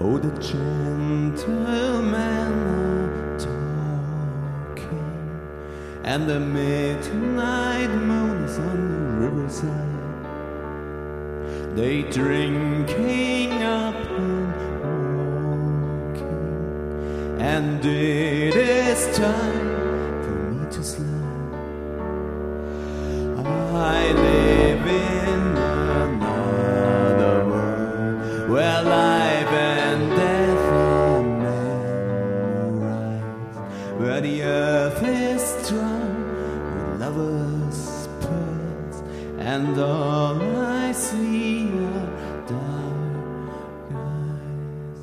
Oh, the gentlemen are talking, and the midnight moon is on the riverside. They drinking up and walking, and it is time for me to slide. I live in another world where life and death are memorized, where the earth is strung with lovers' pearls, and all I see are dark eyes.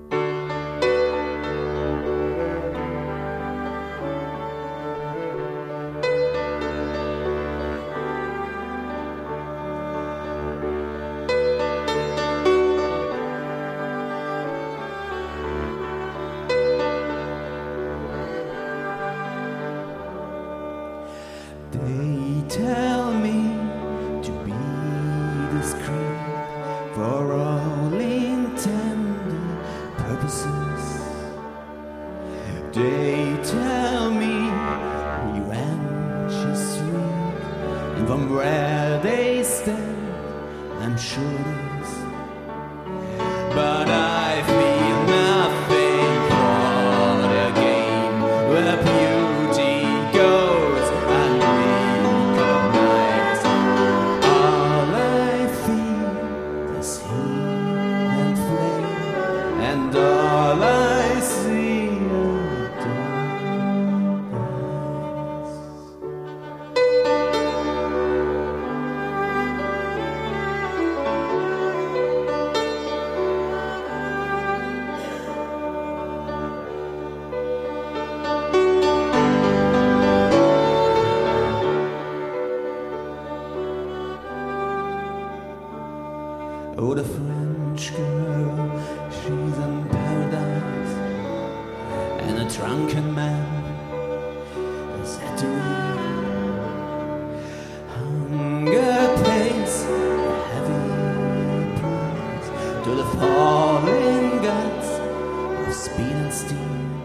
They tell me to be discreet for all intended purposes. They tell me revenge is sweet, and from where they stand, I'm sure it is. But I feel nothing for the game where beauty goes unrecognized. All I feel is heat and flame, and all I see are dark eyes. Oh, the French girl, she's in paradise, and a drunken man is at the wheel. Hunger pays a heavy price to the falling gods of speed and steel.